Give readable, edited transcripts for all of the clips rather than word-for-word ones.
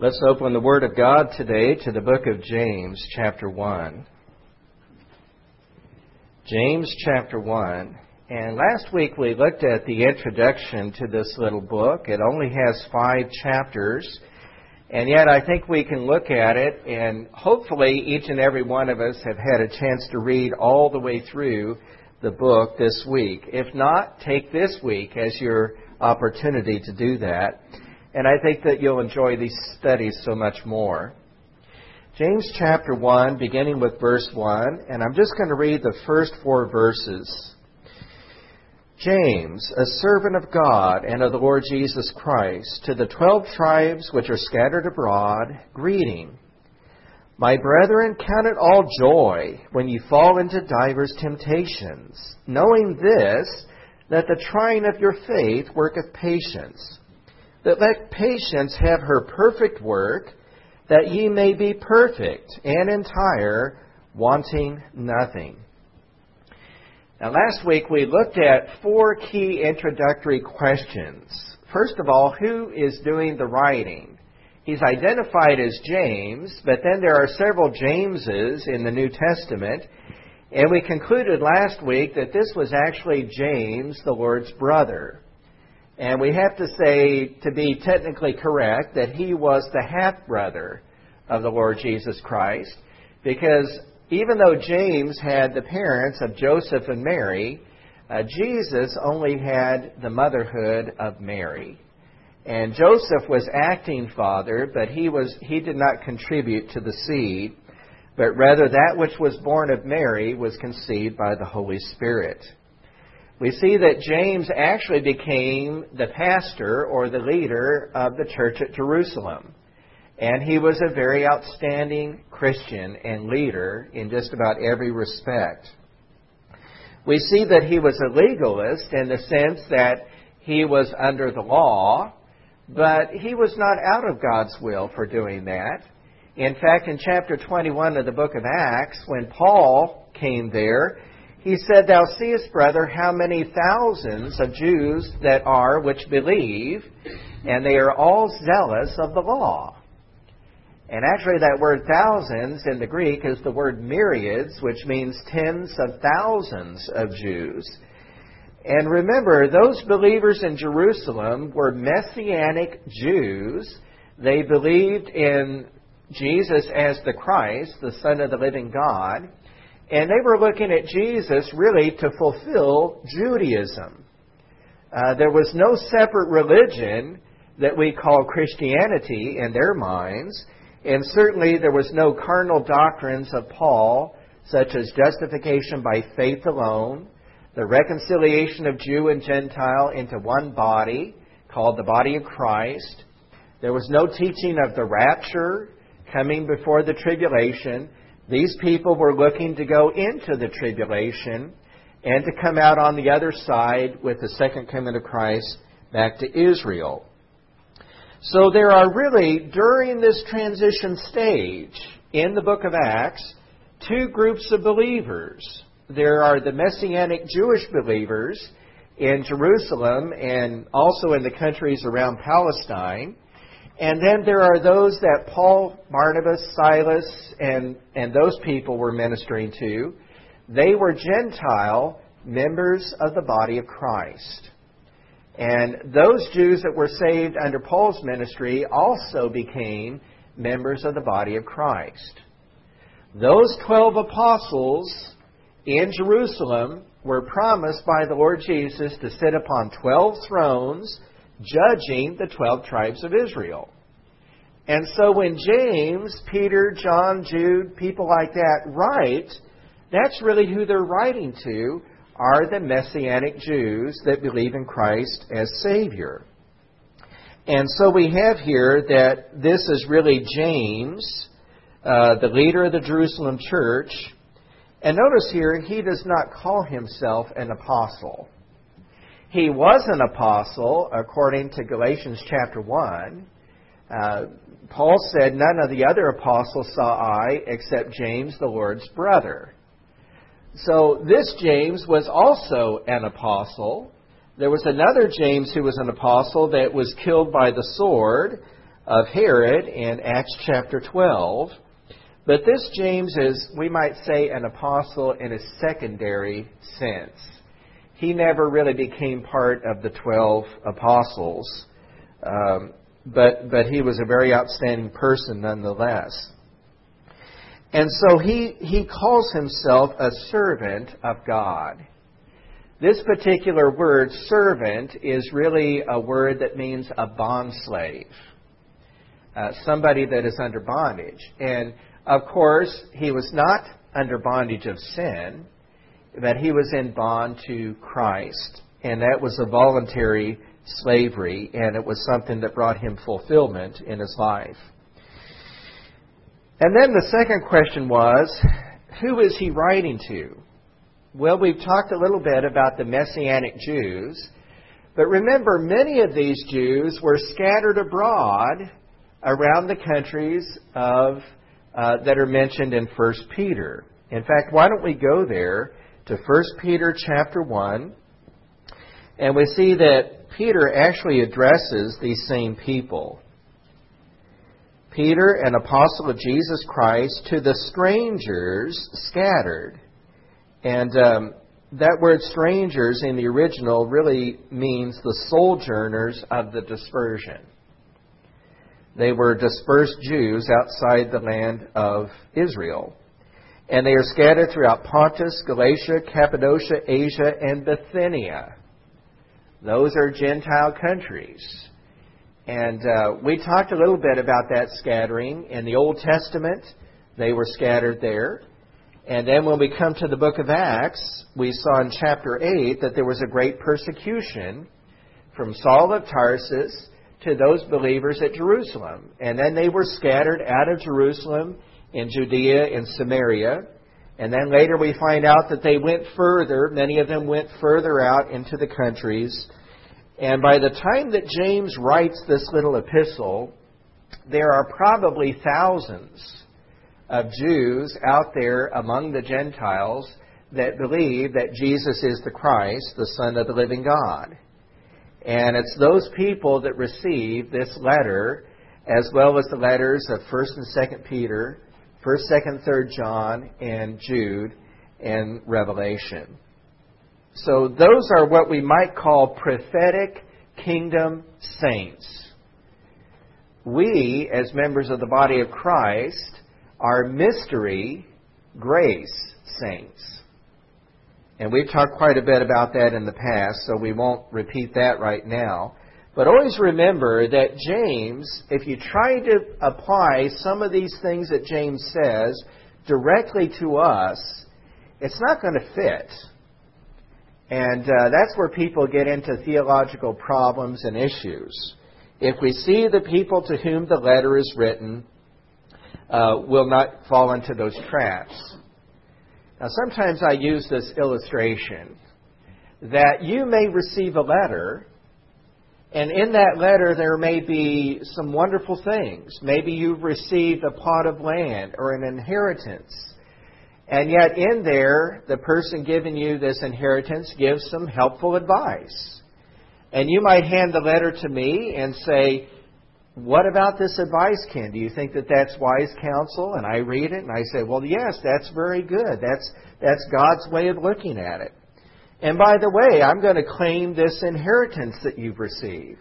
Let's open the Word of God today to the book of James, chapter 1. James, chapter 1. And last week we looked at the introduction to this little book. It only has 5 chapters. And yet I think we can look at it, and hopefully each and every one of us have had a chance to read all the way through the book this week. If not, take this week as your opportunity to do that. And I think that you'll enjoy these studies so much more. James chapter 1, beginning with verse 1, and I'm just going to read the first 4 verses. James, a servant of God and of the Lord Jesus Christ, to the 12 tribes which are scattered abroad, greeting. My brethren, count it all joy when you fall into divers temptations, knowing this, that the trying of your faith worketh patience. But let patience have her perfect work, that ye may be perfect and entire, wanting nothing. Now, last week we looked at 4 key introductory questions. First of all, who is doing the writing? He's identified as James, but then there are several Jameses in the New Testament, and we concluded last week that this was actually James, the Lord's brother. And we have to say, to be technically correct, that he was the half-brother of the Lord Jesus Christ, because even though James had the parents of Joseph and Mary, Jesus only had the motherhood of Mary. And Joseph was acting father, but he did not contribute to the seed, but rather that which was born of Mary was conceived by the Holy Spirit. We see that James actually became the pastor or the leader of the church at Jerusalem. And he was a very outstanding Christian and leader in just about every respect. We see that he was a legalist in the sense that he was under the law, but he was not out of God's will for doing that. In fact, in chapter 21 of the book of Acts, when Paul came there, he said, Thou seest, brother, how many thousands of Jews that are which believe, and they are all zealous of the law. And actually that word thousands in the Greek is the word myriads, which means tens of thousands of Jews. And remember, those believers in Jerusalem were Messianic Jews. They believed in Jesus as the Christ, the Son of the living God. And they were looking at Jesus really to fulfill Judaism. There was no separate religion that we call Christianity in their minds. And certainly there was no carnal doctrines of Paul, such as justification by faith alone, the reconciliation of Jew and Gentile into one body, called the body of Christ. There was no teaching of the rapture coming before the tribulation. These people were looking to go into the tribulation and to come out on the other side with the second coming of Christ back to Israel. So there are really, during this transition stage in the book of Acts, 2 groups of believers. There are the Messianic Jewish believers in Jerusalem and also in the countries around Palestine. And then there are those that Paul, Barnabas, Silas, and those people were ministering to. They were Gentile members of the body of Christ. And those Jews that were saved under Paul's ministry also became members of the body of Christ. Those 12 apostles in Jerusalem were promised by the Lord Jesus to sit upon 12 thrones, judging the 12 tribes of Israel. And so when James, Peter, John, Jude, people like that write, that's really who they're writing to, are the Messianic Jews that believe in Christ as Savior. And so we have here that this is really James, the leader of the Jerusalem church. And notice here, he does not call himself an apostle. He was an apostle, according to Galatians chapter 1. Paul said, None of the other apostles saw I, except James, the Lord's brother. So this James was also an apostle. There was another James who was an apostle that was killed by the sword. of Herod in Acts chapter 12. But this James is, we might say, an apostle in a secondary sense. He never really became part of the 12 apostles, but he was a very outstanding person nonetheless. And so he calls himself a servant of God. This particular word, servant, is really a word that means a bondslave, somebody that is under bondage. And, of course, he was not under bondage of sin, but he was in bond to Christ. And that was a voluntary slavery, and it was something that brought him fulfillment in his life. And then the second question was, who is he writing to? Well, we've talked a little bit about the Messianic Jews, but remember, many of these Jews were scattered abroad around the countries that are mentioned in 1 Peter. In fact, why don't we go there to 1 Peter chapter 1, and we see that Peter actually addresses these same people. Peter, an apostle of Jesus Christ, to the strangers scattered. And that word strangers in the original really means the sojourners of the dispersion. They were dispersed Jews outside the land of Israel. And they are scattered throughout Pontus, Galatia, Cappadocia, Asia, and Bithynia. Those are Gentile countries. And we talked a little bit about that scattering. In the Old Testament, they were scattered there. And then when we come to the book of Acts, we saw in chapter 8 that there was a great persecution from Saul of Tarsus to those believers at Jerusalem. And then they were scattered out of Jerusalem in Judea and Samaria. And then later we find out that they went further. Many of them went further out into the countries. And by the time that James writes this little epistle, there are probably thousands of Jews out there among the Gentiles that believe that Jesus is the Christ, the Son of the living God. And it's those people that receive this letter, as well as the letters of 1st and 2nd Peter, 1st, 2nd, 3rd John, and Jude, and Revelation. So those are what we might call prophetic kingdom saints. We, as members of the body of Christ, are mystery grace saints. And we've talked quite a bit about that in the past, so we won't repeat that right now. But always remember that James, if you try to apply some of these things that James says directly to us, it's not going to fit. And that's where people get into theological problems and issues. If we see the people to whom the letter is written will not fall into those traps. Now, sometimes I use this illustration that you may receive a letter, and in that letter there may be some wonderful things. Maybe you've received a plot of land or an inheritance. And yet in there, the person giving you this inheritance gives some helpful advice. And you might hand the letter to me and say, "What about this advice, Ken? Do you think that that's wise counsel?" And I read it and I say, "Well, yes, that's very good. That's God's way of looking at it. And by the way, I'm going to claim this inheritance that you've received."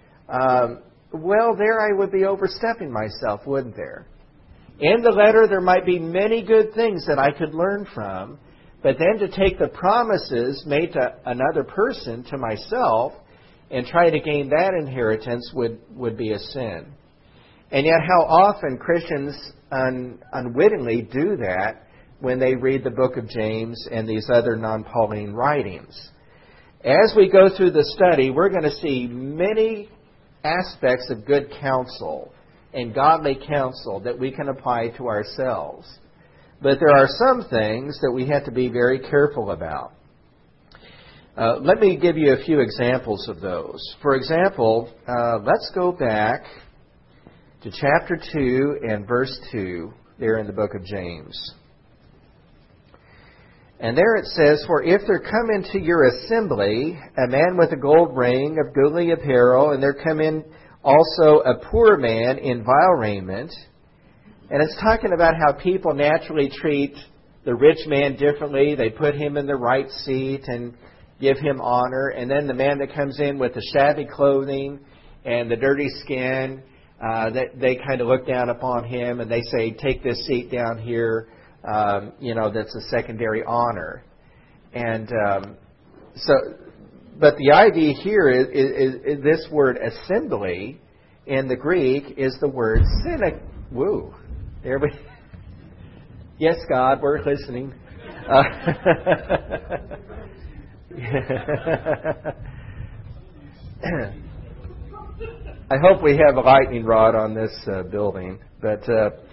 Well, there I would be overstepping myself, wouldn't there? In the letter, there might be many good things that I could learn from, but then to take the promises made to another person, to myself, and try to gain that inheritance would be a sin. And yet how often Christians unwittingly do that when they read the book of James and these other non-Pauline writings. As we go through the study, we're going to see many aspects of good counsel and godly counsel that we can apply to ourselves. But there are some things that we have to be very careful about. Let me give you a few examples of those. For example, let's go back to chapter 2 and verse 2 there in the book of James. And there it says, "For if there come into your assembly a man with a gold ring of goodly apparel, and there come in Also a poor man in vile raiment. And it's talking about how people naturally treat the rich man differently. They put him in the right seat and give him honor. And then the man that comes in with the shabby clothing and the dirty skin, they kind of look down upon him and they say, take this seat down here, that's a secondary honor. And but the idea here is this word assembly in the Greek is the word synagogue. Woo. There we. Yes, God, we're listening. I hope we have a lightning rod on this building, but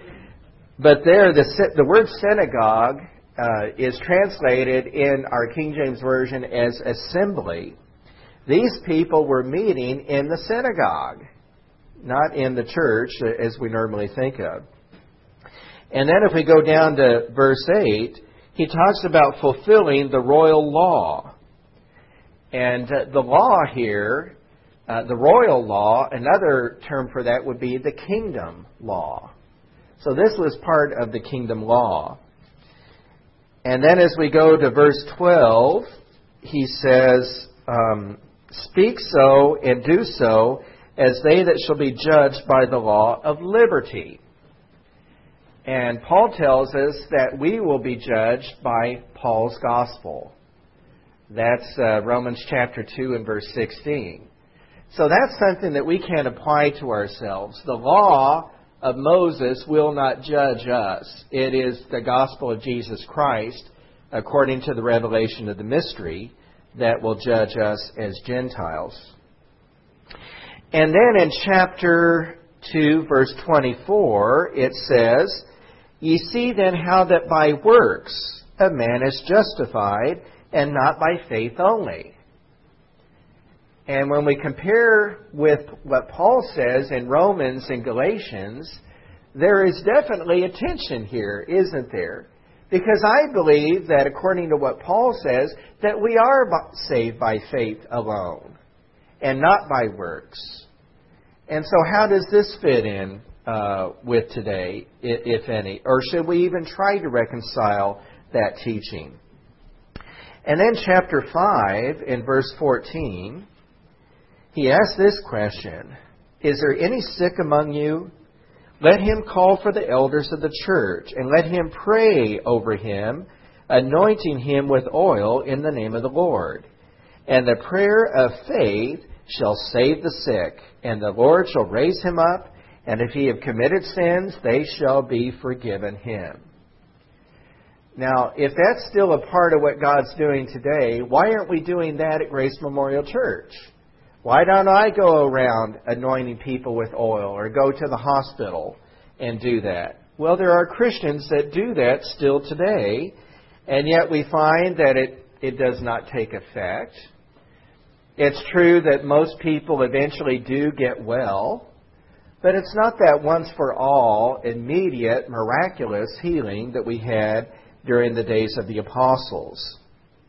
there the word synagogue is translated in our King James Version as assembly. These people were meeting in the synagogue, not in the church as we normally think of. And then if we go down to verse 8, he talks about fulfilling the royal law. And the law here, the royal law, another term for that would be the kingdom law. So this was part of the kingdom law. And then as we go to verse 12, he says, speak so and do so as they that shall be judged by the law of liberty. And Paul tells us that we will be judged by Paul's gospel. That's Romans chapter 2 and verse 16. So that's something that we can apply to ourselves. The law of Moses will not judge us. It is the gospel of Jesus Christ, according to the revelation of the mystery, that will judge us as Gentiles. And then in chapter 2, verse 24, it says, Ye see then how that by works a man is justified, and not by faith only. And when we compare with what Paul says in Romans and Galatians, there is definitely a tension here, isn't there? Because I believe that according to what Paul says, that we are saved by faith alone, and not by works. And so how does this fit in with today, if any? Or should we even try to reconcile that teaching? And then chapter 5, in verse 14, he asks this question, Is there any sick among you? Let him call for the elders of the church, and let him pray over him, anointing him with oil in the name of the Lord. And the prayer of faith shall save the sick, and the Lord shall raise him up, and if he have committed sins, they shall be forgiven him. Now, if that's still a part of what God's doing today, why aren't we doing that at Grace Memorial Church? Why don't I go around anointing people with oil or go to the hospital and do that? Well, there are Christians that do that still today, and yet we find that it does not take effect. It's true that most people eventually do get well, but it's not that once for all, immediate, miraculous healing that we had during the days of the apostles.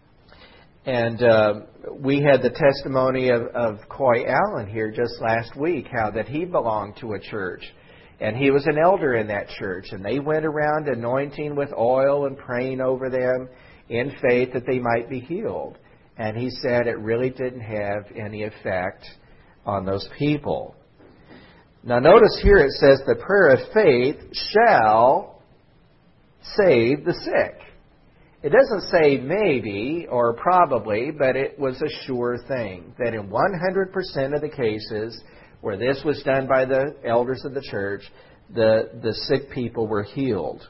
And we had the testimony of Coy Allen here just last week, how that he belonged to a church. And he was an elder in that church. And they went around anointing with oil and praying over them in faith that they might be healed. And he said it really didn't have any effect on those people. Now notice here it says the prayer of faith shall save the sick. It doesn't say maybe or probably, but it was a sure thing that in 100% of the cases where this was done by the elders of the church, the sick people were healed.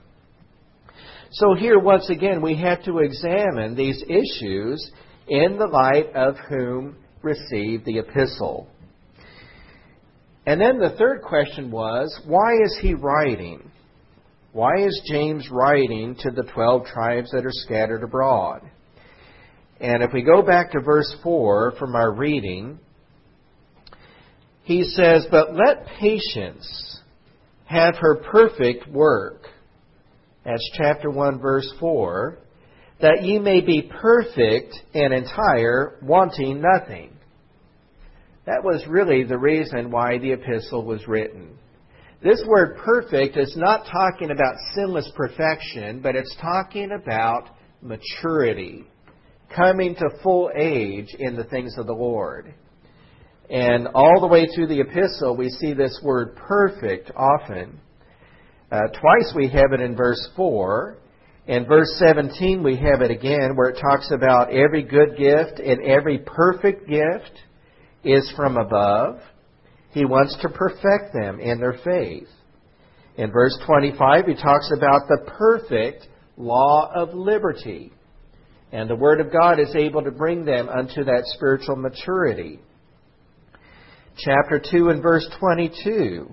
So here, once again, we have to examine these issues in the light of whom received the epistle. And then the third question was, why is he writing? Why is James writing to the 12 tribes that are scattered abroad? And if we go back to verse 4 from our reading, he says, But let patience have her perfect work. That's chapter 1, verse 4. That ye may be perfect and entire, wanting nothing. That was really the reason why the epistle was written. This word perfect is not talking about sinless perfection, but it's talking about maturity, coming to full age in the things of the Lord. And all the way through the epistle, we see this word perfect often. Twice we have it in verse 4. In verse 17 we have it again where it talks about every good gift and every perfect gift is from above. He wants to perfect them in their faith. In verse 25 he talks about the perfect law of liberty. And the Word of God is able to bring them unto that spiritual maturity. Chapter 2 and verse 22.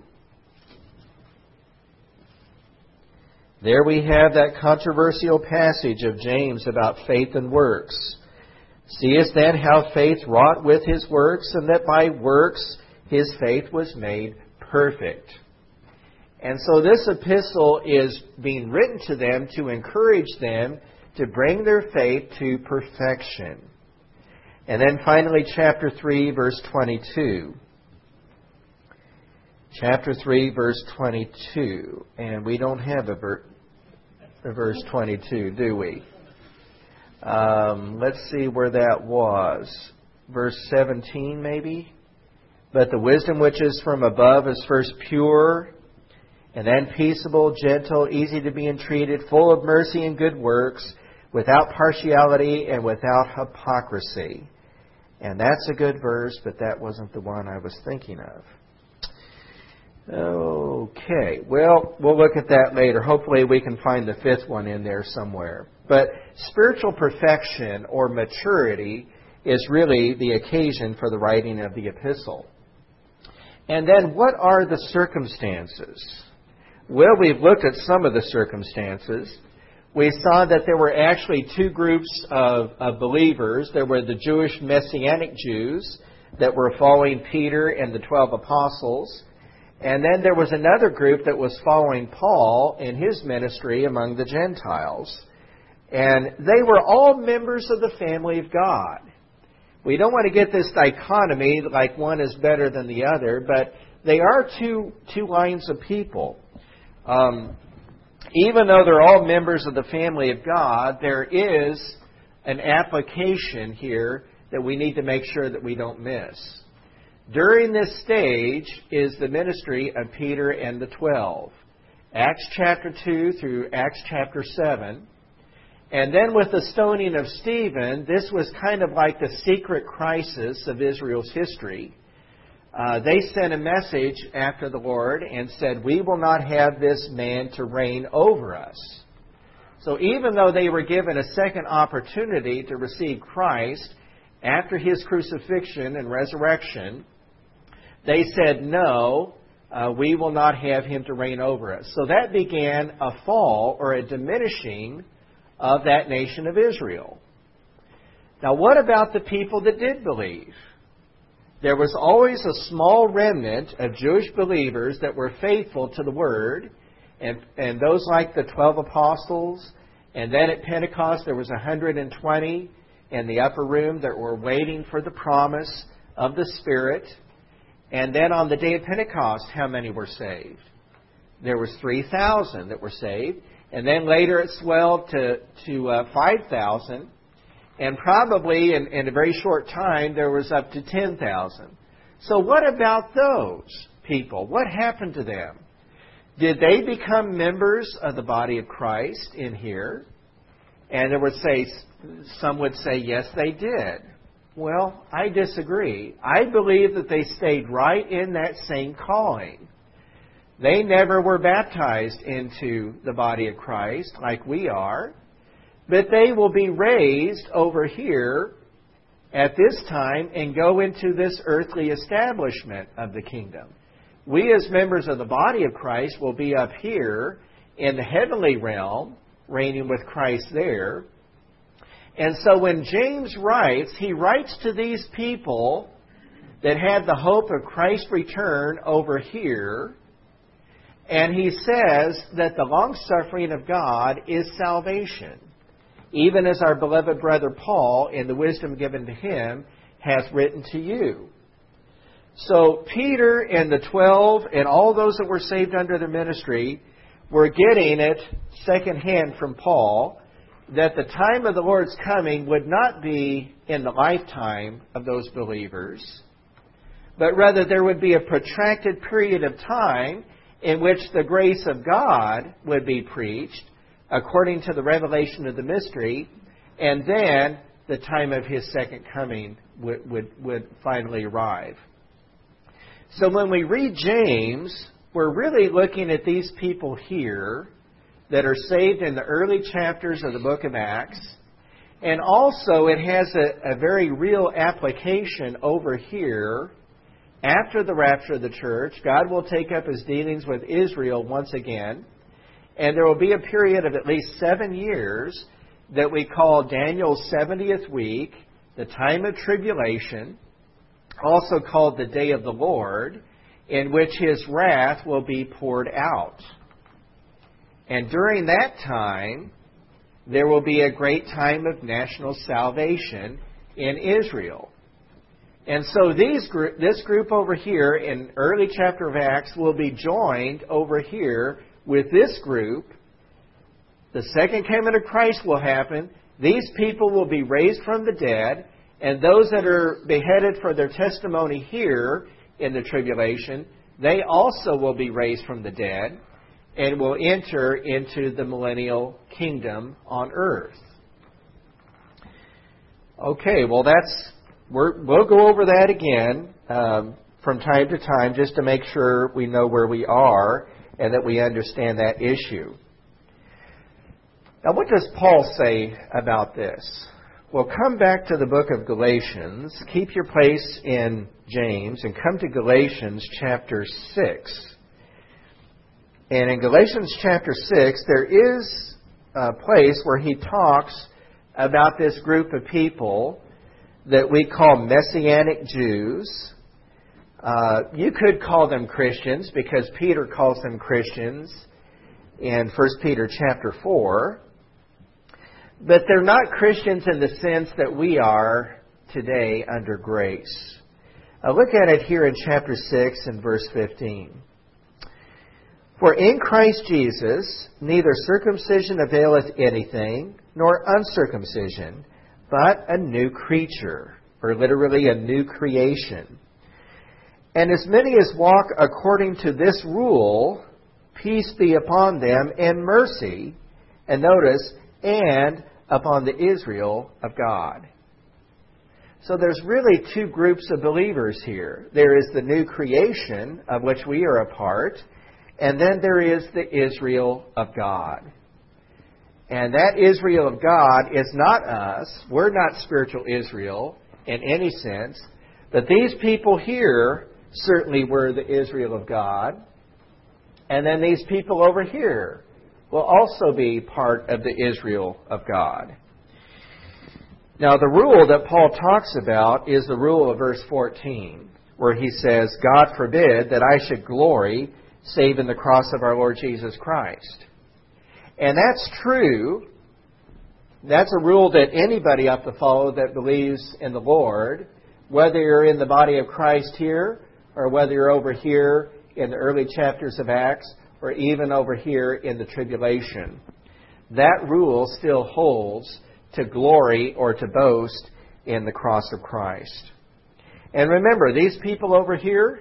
There we have that controversial passage of James about faith and works. Seest then how faith wrought with his works, and that by works his faith was made perfect. And so this epistle is being written to them to encourage them to bring their faith to perfection. And then finally, chapter 3, verse 22. Chapter 3, verse 22. And we don't have a verse 22, do we? Let's see where that was. Verse 17, maybe? But the wisdom which is from above is first pure, and then peaceable, gentle, easy to be entreated, full of mercy and good works, without partiality and without hypocrisy. And that's a good verse, but that wasn't the one I was thinking of. Okay, well, we'll look at that later. Hopefully we can find the fifth one in there somewhere. But spiritual perfection or maturity is really the occasion for the writing of the epistle. And then what are the circumstances? Well, we've looked at some of the circumstances. We saw that there were actually two groups of believers. There were the Jewish Messianic Jews that were following Peter and the 12 apostles. And then there was another group that was following Paul in his ministry among the Gentiles. And they were all members of the family of God. We don't want to get this dichotomy like one is better than the other, but they are two lines of people. Even though they're all members of the family of God, there is an application here that we need to make sure that we don't miss. During this stage is the ministry of Peter and the 12. Acts chapter 2 through Acts chapter 7. And then with the stoning of Stephen, this was kind of like the secret crisis of Israel's history. They sent a message after the Lord and said, we will not have this man to reign over us. So even though they were given a second opportunity to receive Christ after his crucifixion and resurrection, they said, no, we will not have him to reign over us. So that began a fall or a diminishing of that nation of Israel. Now what about the people that did believe? There was always a small remnant of Jewish believers that were faithful to the Word, and those like the 12 apostles. And then at Pentecost there was 120 in the upper room that were waiting for the promise of the Spirit. And then on the day of Pentecost, how many were saved? There was 3,000 that were saved. And then later it swelled to 5,000. And probably in a very short time, there was up to 10,000. So what about those people? What happened to them? Did they become members of the body of Christ in here? And some would say, yes, they did. Well, I disagree. I believe that they stayed right in that same calling. They never were baptized into the body of Christ like we are, but they will be raised over here at this time and go into this earthly establishment of the kingdom. We as members of the body of Christ will be up here in the heavenly realm, reigning with Christ there. And so when James writes, he writes to these people that had the hope of Christ's return over here. And he says that the long-suffering of God is salvation, even as our beloved brother Paul, in the wisdom given to him, has written to you. So Peter and the 12 and all those that were saved under their ministry were getting it secondhand from Paul that the time of the Lord's coming would not be in the lifetime of those believers, but rather there would be a protracted period of time in which the grace of God would be preached according to the revelation of the mystery, and then the time of His second coming would finally arrive. So when we read James, we're really looking at these people here that are saved in the early chapters of the book of Acts. And also it has a very real application over here. After the rapture of the church, God will take up His dealings with Israel once again. And there will be a period of at least 7 years that we call Daniel's 70th week, the time of tribulation, also called the day of the Lord, in which His wrath will be poured out. And during that time, there will be a great time of national salvation in Israel. And so this group over here in early chapter of Acts will be joined over here with this group. The second coming of Christ will happen. These people will be raised from the dead. And those that are beheaded for their testimony here in the tribulation, they also will be raised from the dead and will enter into the millennial kingdom on earth. Okay, well we'll go over that again from time to time just to make sure we know where we are and that we understand that issue. Now, what does Paul say about this? Well, come back to the book of Galatians. Keep your place in James and come to Galatians chapter 6. And in Galatians chapter 6, there is a place where he talks about this group of people that we call Messianic Jews. You could call them Christians because Peter calls them Christians in 1 Peter chapter 4. But they're not Christians in the sense that we are today under grace. Look at it here in chapter 6 and verse 15. For in Christ Jesus neither circumcision availeth anything, nor uncircumcision, but a new creature, or literally a new creation. And as many as walk according to this rule, peace be upon them and mercy, and notice, and upon the Israel of God. So there's really two groups of believers here. There is the new creation of which we are a part, and then there is the Israel of God. And that Israel of God is not us. We're not spiritual Israel in any sense. But these people here certainly were the Israel of God. And then these people over here will also be part of the Israel of God. Now, the rule that Paul talks about is the rule of verse 14, where he says, God forbid that I should glory save in the cross of our Lord Jesus Christ. And that's true. That's a rule that anybody ought to follow that believes in the Lord, whether you're in the body of Christ here, or whether you're over here in the early chapters of Acts, or even over here in the tribulation. That rule still holds to glory or to boast in the cross of Christ. And remember, these people over here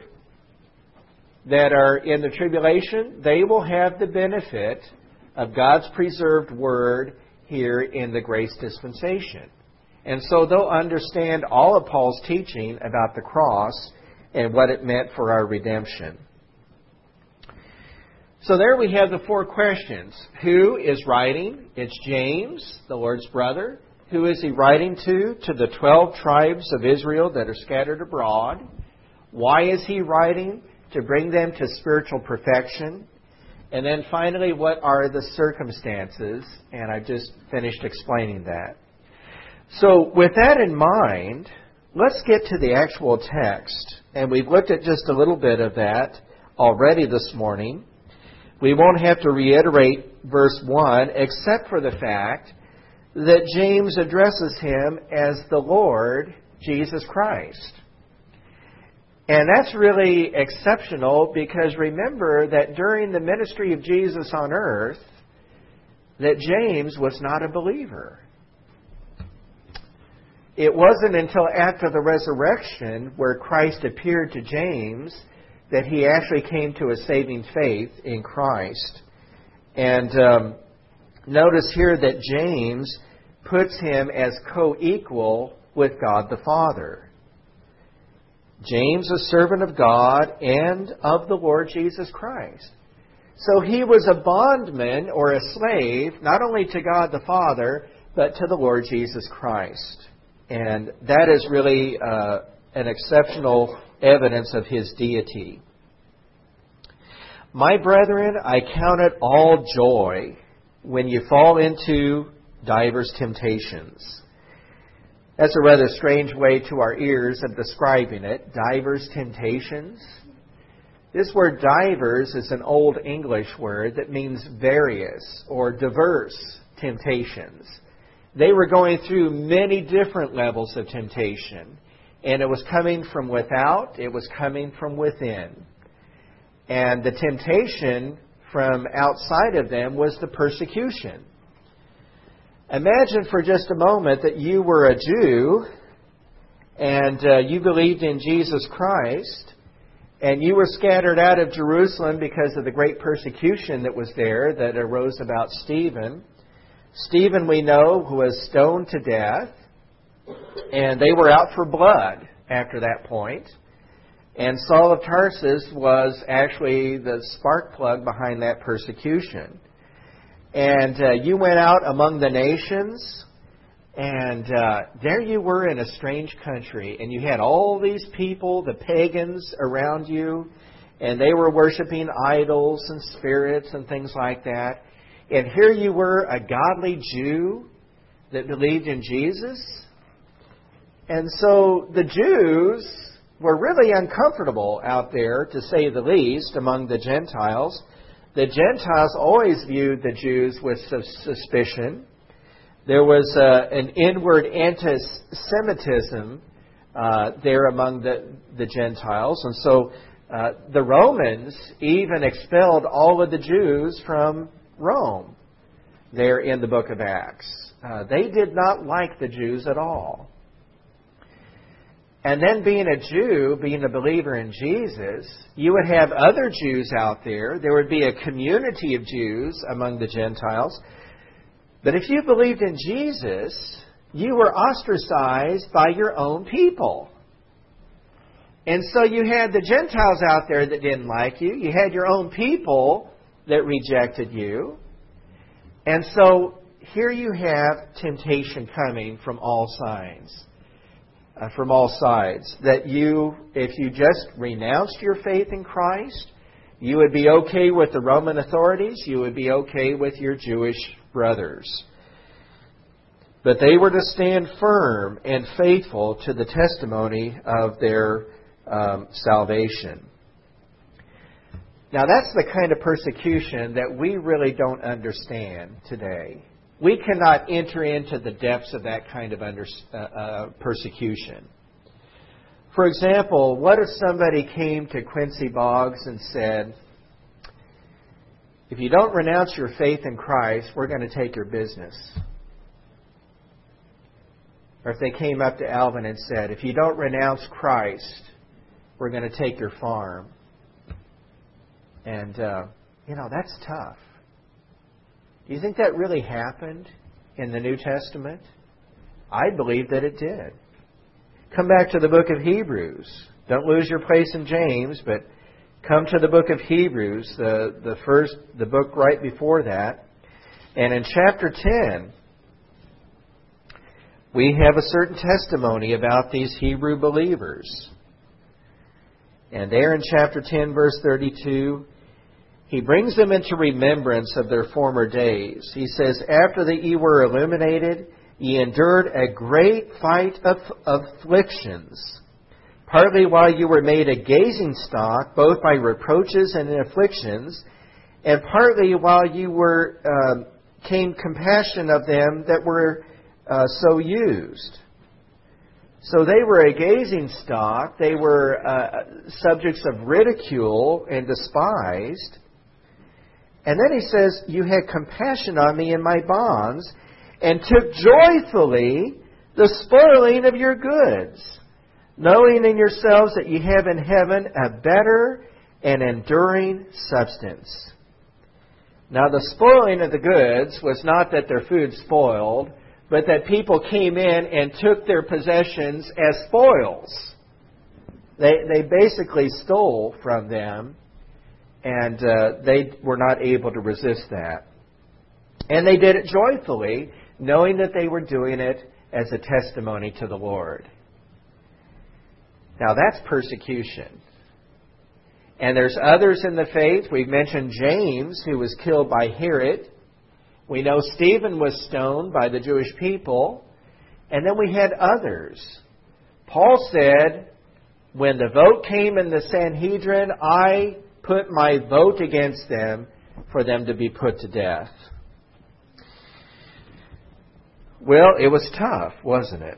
that are in the tribulation, they will have the benefit of God's preserved word here in the grace dispensation. And so they'll understand all of Paul's teaching about the cross and what it meant for our redemption. So there we have the four questions. Who is writing? It's James, the Lord's brother. Who is he writing to? To the 12 tribes of Israel that are scattered abroad. Why is he writing? To bring them to spiritual perfection. And then finally, what are the circumstances? And I just finished explaining that. So with that in mind, let's get to the actual text. And we've looked at just a little bit of that already this morning. We won't have to reiterate verse 1 except for the fact that James addresses him as the Lord Jesus Christ. And that's really exceptional because remember that during the ministry of Jesus on earth, that James was not a believer. It wasn't until after the resurrection where Christ appeared to James that he actually came to a saving faith in Christ. And notice here that James puts him as co-equal with God the Father. James, a servant of God and of the Lord Jesus Christ. So he was a bondman or a slave, not only to God the Father, but to the Lord Jesus Christ. And that is really an exceptional evidence of his deity. My brethren, I count it all joy when you fall into divers temptations. That's a rather strange way to our ears of describing it. Divers temptations. This word divers is an old English word that means various or diverse temptations. They were going through many different levels of temptation. And it was coming from without, it was coming from within. And the temptation from outside of them was the persecution. Imagine for just a moment that you were a Jew and you believed in Jesus Christ and you were scattered out of Jerusalem because of the great persecution that was there that arose about Stephen. Stephen, we know, was stoned to death, and they were out for blood after that point. And Saul of Tarsus was actually the spark plug behind that persecution. And you went out among the nations, and there you were in a strange country, and you had all these people, the pagans, around you, and they were worshiping idols and spirits and things like that. And here you were, a godly Jew that believed in Jesus. And so the Jews were really uncomfortable out there, to say the least, among the Gentiles. The Gentiles always viewed the Jews with suspicion. There was an inward anti-Semitism there among the Gentiles. And so the Romans even expelled all of the Jews from Rome there in the book of Acts. They did not like the Jews at all. And then being a Jew, being a believer in Jesus, you would have other Jews out there. There would be a community of Jews among the Gentiles. But if you believed in Jesus, you were ostracized by your own people. And so you had the Gentiles out there that didn't like you. You had your own people that rejected you. And so here you have temptation coming from all sides. That you, if you just renounced your faith in Christ, you would be okay with the Roman authorities, you would be okay with your Jewish brothers. But they were to stand firm and faithful to the testimony of their salvation. Now that's the kind of persecution that we really don't understand today. We cannot enter into the depths of that kind of persecution. For example, what if somebody came to Quincy Boggs and said, if you don't renounce your faith in Christ, we're going to take your business. Or if they came up to Alvin and said, if you don't renounce Christ, we're going to take your farm. And, that's tough. Do you think that really happened in the New Testament? I believe that it did. Come back to the book of Hebrews. Don't lose your place in James, but come to the book of Hebrews, the book right before that. And in chapter 10, we have a certain testimony about these Hebrew believers. And there in chapter 10, verse 32, he brings them into remembrance of their former days. He says, after that ye were illuminated, ye endured a great fight of afflictions, partly while you were made a gazing stock, both by reproaches and afflictions, and partly while you were came compassion of them that were so used. So they were a gazing stock. They were subjects of ridicule and despised. And then he says, you had compassion on me in my bonds and took joyfully the spoiling of your goods, knowing in yourselves that you have in heaven a better and enduring substance. Now, the spoiling of the goods was not that their food spoiled, but that people came in and took their possessions as spoils. They basically stole from them, and they were not able to resist that. And they did it joyfully, knowing that they were doing it as a testimony to the Lord. Now, that's persecution. And there's others in the faith. We've mentioned James, who was killed by Herod. We know Stephen was stoned by the Jewish people. And then we had others. Paul said, when the vote came in the Sanhedrin, I put my vote against them for them to be put to death. Well, it was tough, wasn't it?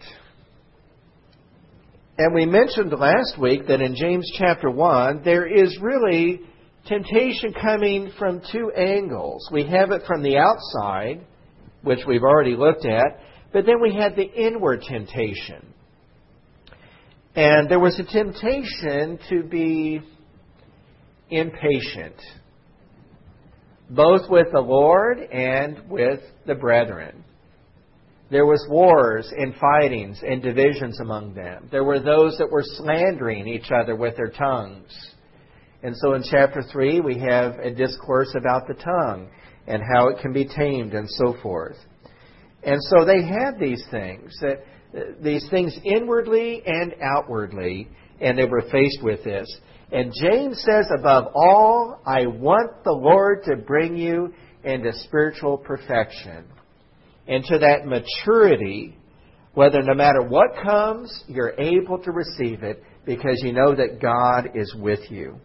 And we mentioned last week that in James chapter 1, there is really temptation coming from two angles. We have it from the outside, which we've already looked at, but then we had the inward temptation. And there was a temptation to be impatient, both with the Lord and with the brethren. There was wars and fightings and divisions among them. There were those that were slandering each other with their tongues. And so in chapter 3, we have a discourse about the tongue and how it can be tamed and so forth. And so they had these things inwardly and outwardly, and they were faced with this. And James says, above all, I want the Lord to bring you into spiritual perfection, into that maturity, whether no matter what comes, you're able to receive it because you know that God is with you.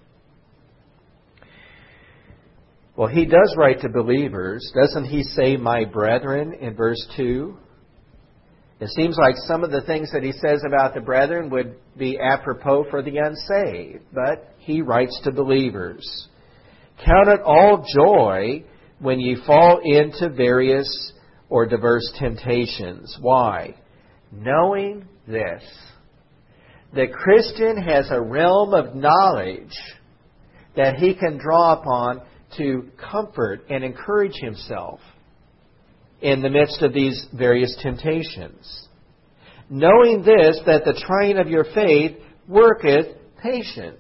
Well, he does write to believers. Doesn't he say, my brethren, in verse 2? It seems like some of the things that he says about the brethren would be apropos for the unsaved, but he writes to believers. Count it all joy when you fall into various or diverse temptations. Why? Knowing this. The Christian has a realm of knowledge that he can draw upon to comfort and encourage himself in the midst of these various temptations. Knowing this, that the trying of your faith worketh patience.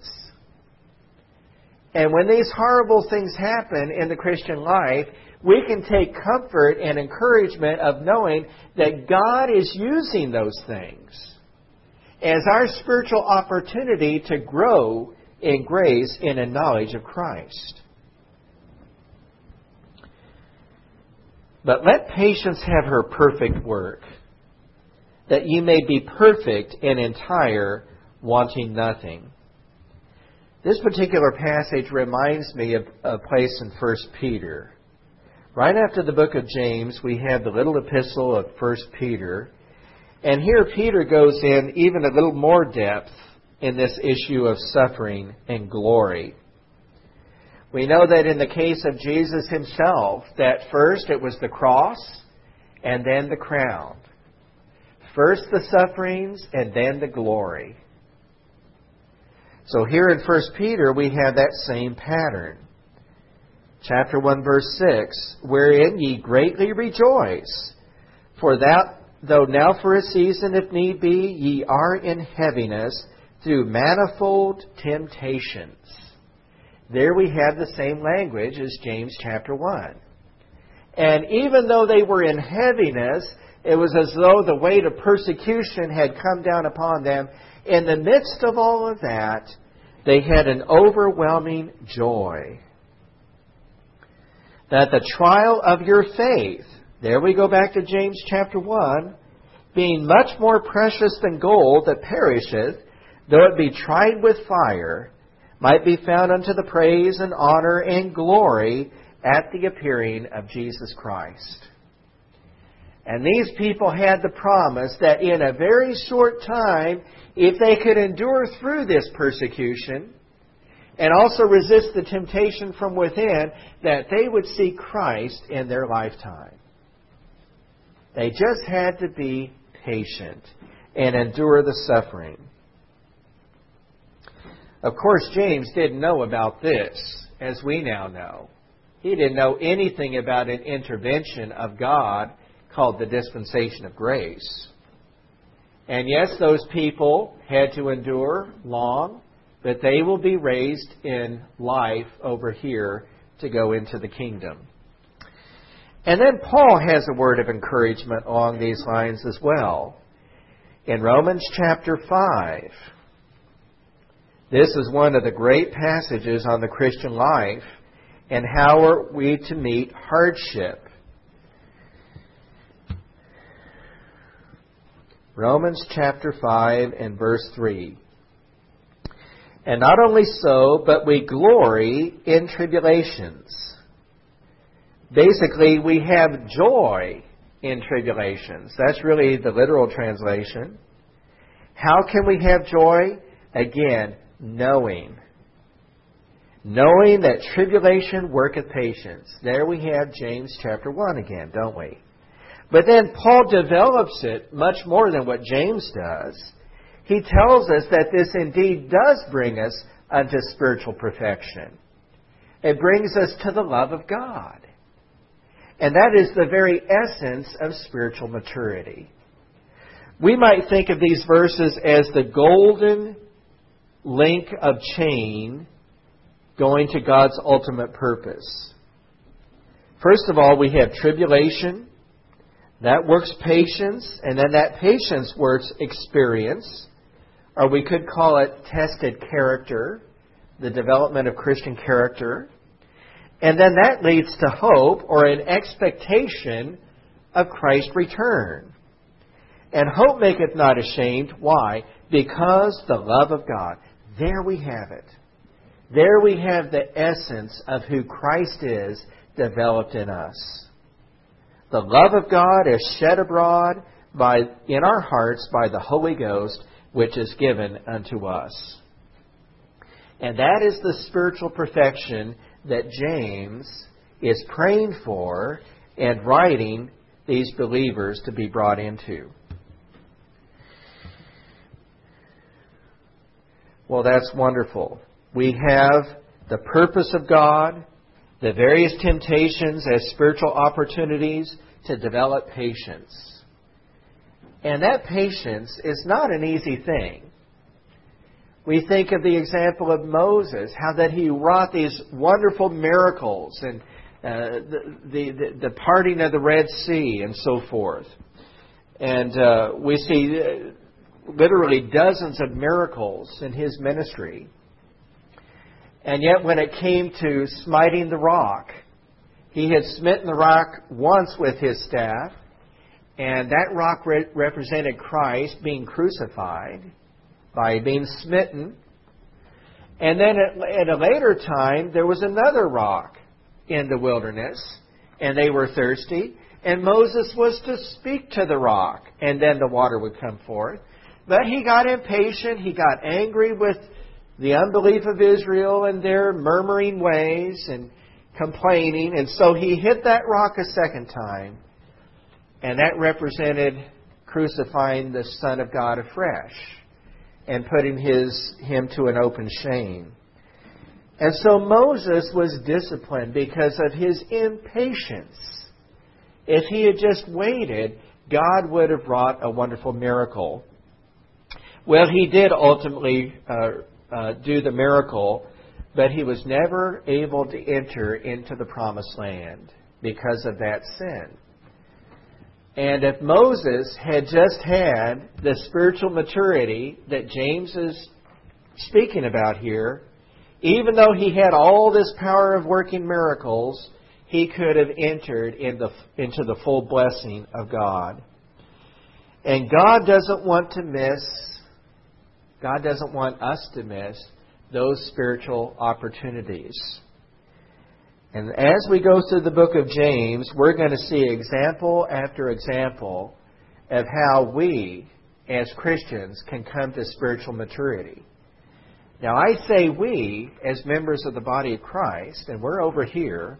And when these horrible things happen in the Christian life, we can take comfort and encouragement of knowing that God is using those things as our spiritual opportunity to grow in grace and in knowledge of Christ. But let patience have her perfect work, that ye may be perfect and entire, wanting nothing. This particular passage reminds me of a place in 1 Peter. Right after the book of James, we have the little epistle of 1 Peter. And here Peter goes in even a little more depth in this issue of suffering and glory. We know that in the case of Jesus himself, that first it was the cross and then the crown. First the sufferings and then the glory. So here in 1 Peter we have that same pattern. Chapter 1 verse 6, wherein ye greatly rejoice, for that though now for a season if need be, ye are in heaviness through manifold temptations. There we have the same language as James chapter 1. And even though they were in heaviness, it was as though the weight of persecution had come down upon them. In the midst of all of that, they had an overwhelming joy. That the trial of your faith, there we go back to James chapter 1, being much more precious than gold that perisheth, though it be tried with fire, might be found unto the praise and honor and glory at the appearing of Jesus Christ. And these people had the promise that in a very short time, if they could endure through this persecution and also resist the temptation from within, that they would see Christ in their lifetime. They just had to be patient and endure the suffering. Of course, James didn't know about this, as we now know. He didn't know anything about an intervention of God called the dispensation of grace. And yes, those people had to endure long, but they will be raised in life over here to go into the kingdom. And then Paul has a word of encouragement along these lines as well. In Romans chapter 5, this is one of the great passages on the Christian life and how are we to meet hardship. Romans chapter 5 and verse 3. And not only so, but we glory in tribulations. Basically, we have joy in tribulations. That's really the literal translation. How can we have joy? Again, knowing. Knowing that tribulation worketh patience. There we have James chapter 1 again, don't we? But then Paul develops it much more than what James does. He tells us that this indeed does bring us unto spiritual perfection. It brings us to the love of God. And that is the very essence of spiritual maturity. We might think of these verses as the golden link of chain going to God's ultimate purpose. First of all, we have tribulation. That works patience, and then that patience works experience, or we could call it tested character, the development of Christian character. And then that leads to hope, or an expectation of Christ's return. And hope maketh not ashamed. Why? Because the love of God. There we have it. There we have the essence of who Christ is developed in us. The love of God is shed abroad in our hearts by the Holy Ghost, which is given unto us. And that is the spiritual perfection that James is praying for and writing these believers to be brought into. Well, that's wonderful. We have the purpose of God, the various temptations as spiritual opportunities to develop patience. And that patience is not an easy thing. We think of the example of Moses, how that he wrought these wonderful miracles and the parting of the Red Sea and so forth. And we see literally dozens of miracles in his ministry. And yet when it came to smiting the rock, he had smitten the rock once with his staff, and that rock represented Christ being crucified by being smitten. And then at a later time, there was another rock in the wilderness, and they were thirsty, and Moses was to speak to the rock, and then the water would come forth. But he got impatient, he got angry with the unbelief of Israel and their murmuring ways and complaining, and so he hit that rock a second time, and that represented crucifying the Son of God afresh and putting him to an open shame. And so Moses was disciplined because of his impatience. If he had just waited, God would have wrought a wonderful miracle. Well, he did ultimately do the miracle, but he was never able to enter into the promised land because of that sin. And if Moses had just had the spiritual maturity that James is speaking about here, even though he had all this power of working miracles, he could have entered into the full blessing of God. And God doesn't want us to miss those spiritual opportunities. And as we go through the book of James, we're going to see example after example of how we, as Christians, can come to spiritual maturity. Now, I say we, as members of the body of Christ, and we're over here.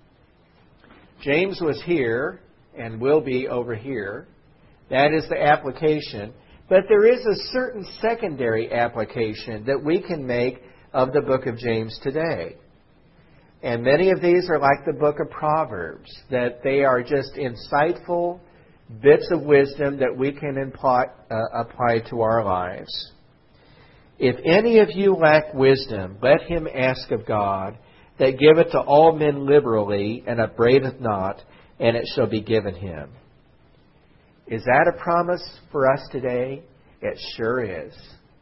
James was here and will be over here. That is the application. But there is a certain secondary application that we can make of the book of James today. And many of these are like the book of Proverbs, that they are just insightful bits of wisdom that we can apply to our lives. If any of you lack wisdom, let him ask of God, that giveth to all men liberally, and upbraideth not, and it shall be given him. Is that a promise for us today? It sure is.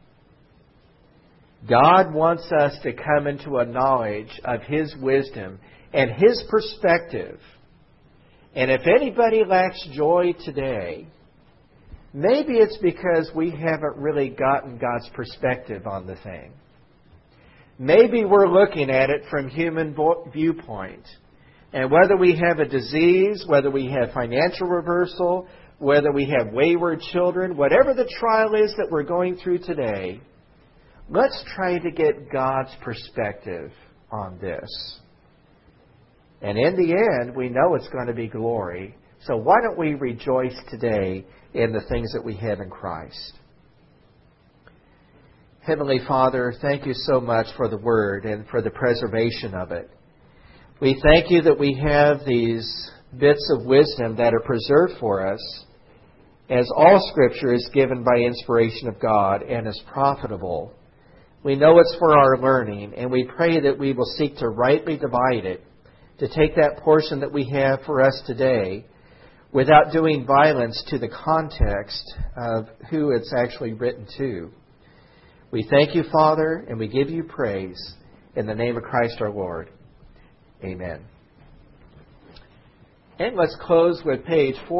God wants us to come into a knowledge of his wisdom and his perspective. And if anybody lacks joy today, maybe it's because we haven't really gotten God's perspective on the thing. Maybe we're looking at it from human viewpoint. And whether we have a disease, whether we have financial reversal, whether we have wayward children, whatever the trial is that we're going through today, let's try to get God's perspective on this. And in the end, we know it's going to be glory. So why don't we rejoice today in the things that we have in Christ? Heavenly Father, thank you so much for the Word and for the preservation of it. We thank you that we have these bits of wisdom that are preserved for us, as all Scripture is given by inspiration of God and is profitable. We know it's for our learning, and we pray that we will seek to rightly divide it, to take that portion that we have for us today without doing violence to the context of who it's actually written to. We thank you, Father, and we give you praise in the name of Christ our Lord. Amen. And let's close with page 4.